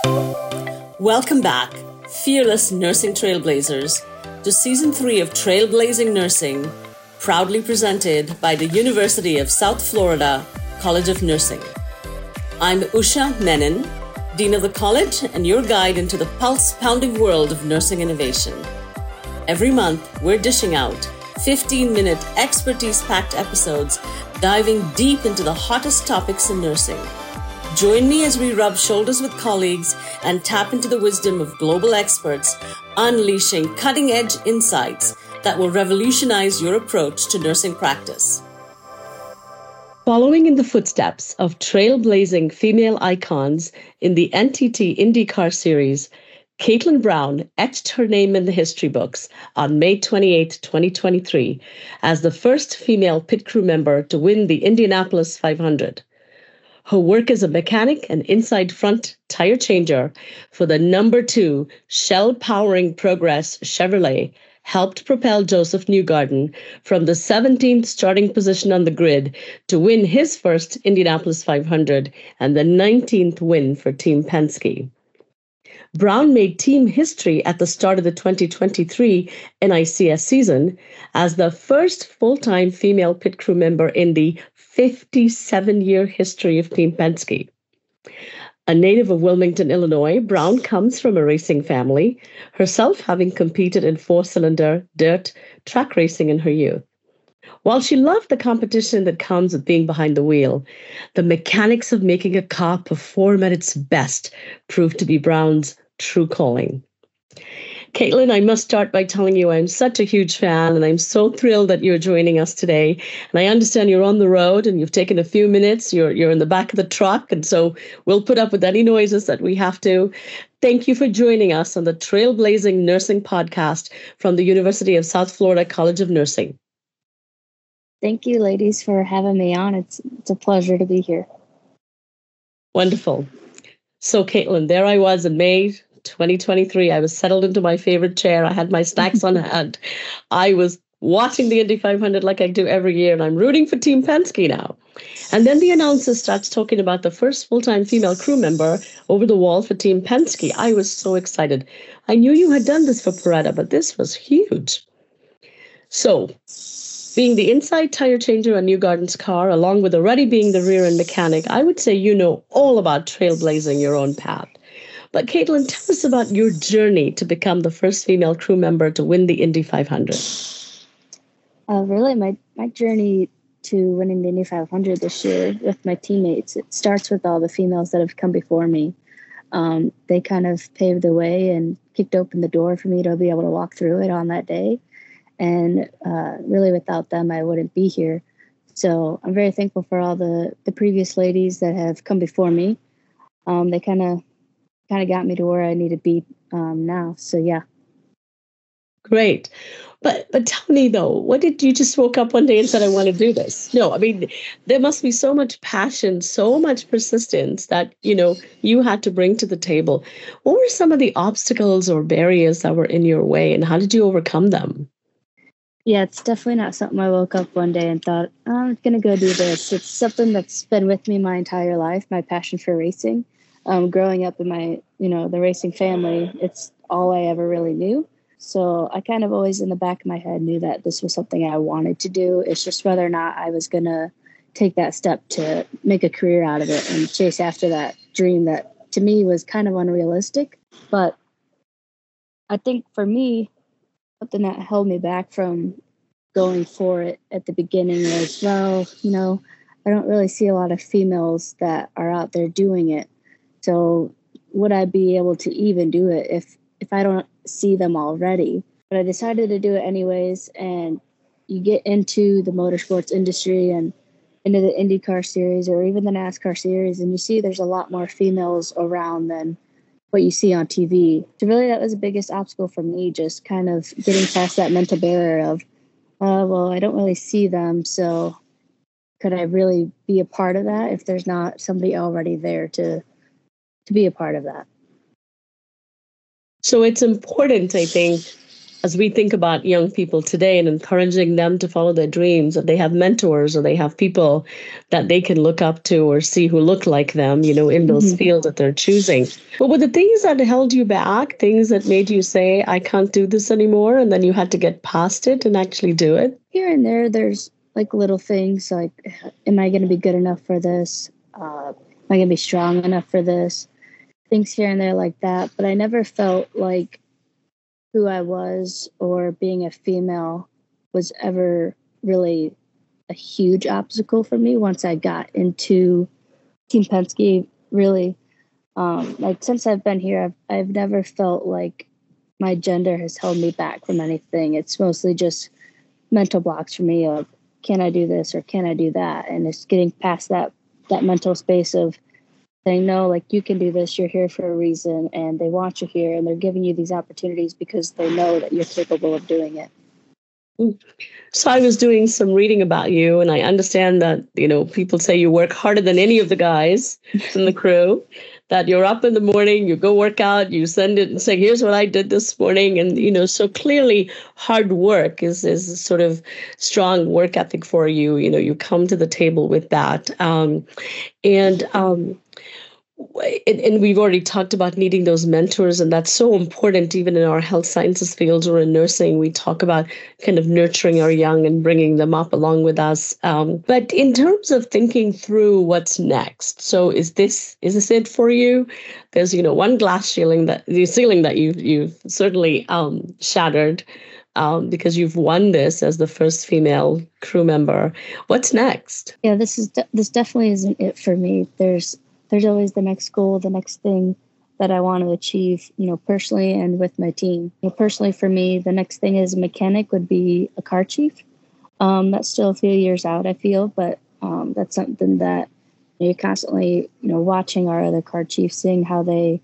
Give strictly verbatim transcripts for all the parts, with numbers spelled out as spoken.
Welcome back, fearless nursing trailblazers, to Season three of Trailblazing Nursing, proudly presented by the University of South Florida College of Nursing. I'm Usha Menon, Dean of the College, and your guide into the pulse-pounding world of nursing innovation. Every month, we're dishing out fifteen-minute expertise-packed episodes diving deep into the hottest topics in nursing. Join me as we rub shoulders with colleagues and tap into the wisdom of global experts, unleashing cutting-edge insights that will revolutionize your approach to nursing practice. Following in the footsteps of trailblazing female icons in the N T T IndyCar Series, Caitlin Brown etched her name in the history books on May twenty-eighth, twenty twenty-three, as the first female pit crew member to win the Indianapolis five hundred. Her work as a mechanic and inside front tire changer for the number two Shell Powering Progress Chevrolet helped propel Joseph Newgarden from the seventeenth starting position on the grid to win his first Indianapolis five hundred and the nineteenth win for Team Penske. Brown made team history at the start of the twenty twenty-three N I C S season as the first full-time female pit crew member in the fifty-seven-year history of Team Penske. A native of Wilmington, Illinois, Brown comes from a racing family, herself having competed in four-cylinder dirt track racing in her youth. While she loved the competition that comes with being behind the wheel, the mechanics of making a car perform at its best proved to be Brown's true calling. Caitlin, I must start by telling you I'm such a huge fan, and I'm so thrilled that you're joining us today. And I understand you're on the road and you've taken a few minutes. You're you're in the back of the truck, and so we'll put up with any noises that we have to. Thank you for joining us on the Trailblazing Nursing Podcast from the University of South Florida College of Nursing. Thank you, ladies, for having me on. It's it's a pleasure to be here. Wonderful. So, Caitlin, there I was in May twenty twenty-three. I was settled into my favorite chair. I had my snacks on hand. I was watching the Indy five hundred like I do every year, and I'm rooting for Team Penske now. And then the announcer starts talking about the first full-time female crew member over the wall for Team Penske. I was so excited. I knew you had done this for Beretta, but this was huge. So, being the inside tire changer on Newgarden's car, along with already being the rear-end mechanic, I would say you know all about trailblazing your own path. But Caitlin, tell us about your journey to become the first female crew member to win the Indy five hundred. Uh, really, my, my journey to winning the Indy five hundred this year with my teammates, it starts with all the females that have come before me. Um, they kind of paved the way and kicked open the door for me to be able to walk through it on that day. And uh, really, without them, I wouldn't be here. So I'm very thankful for all the, the previous ladies that have come before me. Um, they kind of kind of got me to where I need to be um, now. So, yeah. Great. But but tell me, though, what did you just woke up one day and said, I want to do this? No, I mean, there must be so much passion, so much persistence that, you know, you had to bring to the table. What were some of the obstacles or barriers that were in your way, and how did you overcome them? Yeah, it's definitely not something I woke up one day and thought, oh, I'm going to go do this. It's something that's been with me my entire life, my passion for racing. Um, growing up in my, you know, the racing family, it's all I ever really knew. So I kind of always in the back of my head knew that this was something I wanted to do. It's just whether or not I was going to take that step to make a career out of it and chase after that dream that to me was kind of unrealistic. But I think for me, something that held me back from going for it at the beginning was, well, you know, I don't really see a lot of females that are out there doing it. So would I be able to even do it if, if I don't see them already? But I decided to do it anyways. And you get into the motorsports industry and into the IndyCar series or even the NASCAR series, and you see there's a lot more females around than what you see on T V. So really that was the biggest obstacle for me, just kind of getting past that mental barrier of, uh, well, I don't really see them. So could I really be a part of that if there's not somebody already there to to be a part of that? So it's important, I think, as we think about young people today and encouraging them to follow their dreams, that they have mentors or they have people that they can look up to or see who look like them, you know, in those Mhm. fields that they're choosing. But were the things that held you back, things that made you say, I can't do this anymore, and then you had to get past it and actually do it? Here and there, there's like little things like, am I going to be good enough for this? Uh, am I going to be strong enough for this? Things here and there like that. But I never felt like who I was or being a female was ever really a huge obstacle for me once I got into Team Penske. Really, um, like since I've been here, I've I've never felt like my gender has held me back from anything. It's mostly just mental blocks for me of can I do this or can I do that, and it's getting past that that mental space of saying no, like you can do this, you're here for a reason, and they want you here, and they're giving you these opportunities because they know that you're capable of doing it. So I was doing some reading about you, and I understand that, you know, people say you work harder than any of the guys in the crew, that you're up in the morning, you go work out, you send it and say, here's what I did this morning. And, you know, so clearly hard work is, is sort of strong work ethic for you. You know, you come to the table with that. Um, and, um, And, and we've already talked about needing those mentors, and that's so important even in our health sciences fields or in nursing. We talk about kind of nurturing our young and bringing them up along with us. Um, but in terms of thinking through what's next, so is this is this it for you? There's, you know, one glass ceiling that the ceiling that you you've certainly um, shattered. Um, because you've won this as the first female crew member. What's next? Yeah, this is de- this definitely isn't it for me. There's there's always the next goal, the next thing that I want to achieve, you know, personally and with my team. You know, personally, for me, the next thing as a mechanic would be a car chief. Um, that's still a few years out, I feel, but um, that's something that you know, you're constantly, you know, watching our other car chiefs, seeing how they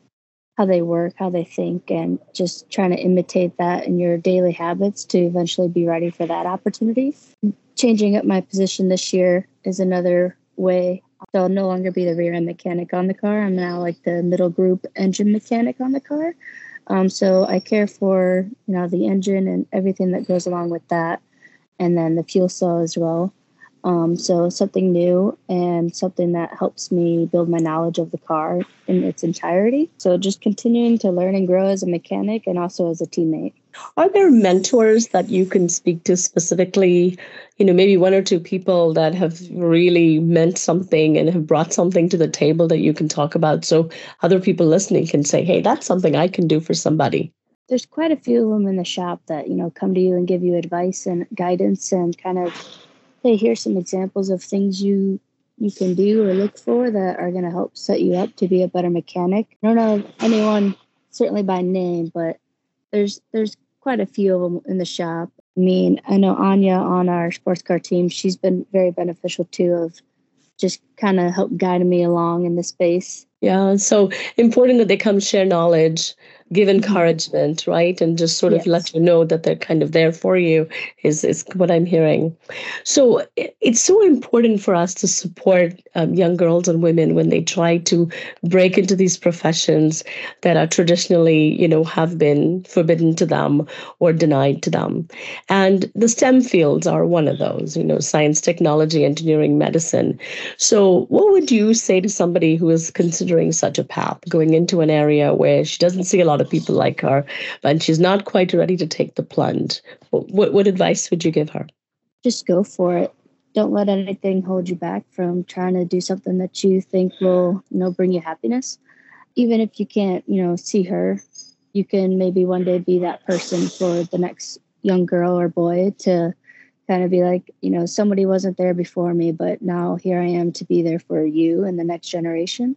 how they work, how they think, and just trying to imitate that in your daily habits to eventually be ready for that opportunity. Changing up my position this year is another way. So I'll no longer be the rear end mechanic on the car. I'm now like the middle group engine mechanic on the car. Um, so I care for, you know, the engine and everything that goes along with that, and then the fuel cell as well. Um, so something new and something that helps me build my knowledge of the car in its entirety. So just continuing to learn and grow as a mechanic and also as a teammate. Are there mentors that you can speak to specifically, you know, maybe one or two people that have really meant something and have brought something to the table that you can talk about so other people listening can say, hey, that's something I can do for somebody? There's quite a few of them in the shop that, you know, come to you and give you advice and guidance and kind of, hey, here's some examples of things you you can do or look for that are going to help set you up to be a better mechanic. I don't know anyone certainly by name, but there's there's quite a few of them in the shop. I mean, I know Anya on our sports car team, she's been very beneficial too, of just kind of help guiding me along in the space. Yeah, so important that they come share knowledge, give encouragement, right? And just sort of Yes. let you know that they're kind of there for you is, is what I'm hearing. So it- it's so important for us to support um, young girls and women when they try to break into these professions that are traditionally, you know, have been forbidden to them or denied to them. And the STEM fields are one of those, you know, science, technology, engineering, medicine. So what would you say to somebody who is considering such a path, going into an area where she doesn't see a lot of people like her, and she's not quite ready to take the plunge? What, what advice would you give her? Just go for it. Don't let anything hold you back from trying to do something that you think will, you know, bring you happiness. Even if you can't, you know, see her, you can maybe one day be that person for the next young girl or boy to kind of be like, you know, somebody wasn't there before me, but now here I am to be there for you and the next generation.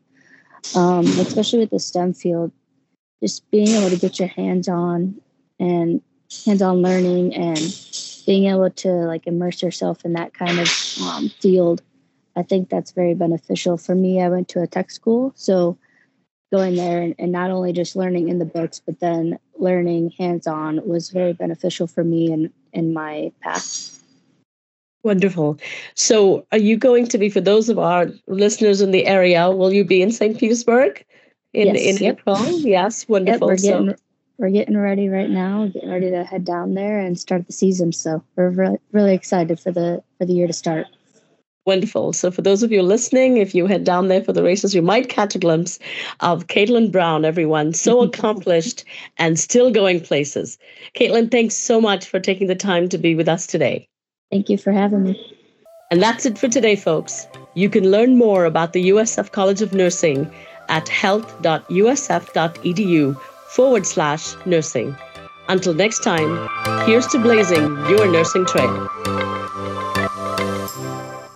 Um, especially with the STEM field, just being able to get your hands on and hands-on learning and being able to like immerse yourself in that kind of um, field, I think that's very beneficial. For me, I went to a tech school, so going there and, and not only just learning in the books, but then learning hands-on was very beneficial for me and in my path. Wonderful. So are you going to be, for those of our listeners in the area, will you be in Saint Petersburg in, Yes, in yep. April? Yes, Yep, wonderful. we're getting So we're getting ready right now, getting ready to head down there and start the season. So we're really, really excited for the for the year to start. Wonderful. So for those of you listening, if you head down there for the races, you might catch a glimpse of Caitlin Brown, everyone. So accomplished and still going places. Caitlin, thanks so much for taking the time to be with us today. Thank you for having me. And that's it for today, folks. You can learn more about the U S F College of Nursing at health.usf.edu forward slash nursing. Until next time, here's to blazing your nursing trail.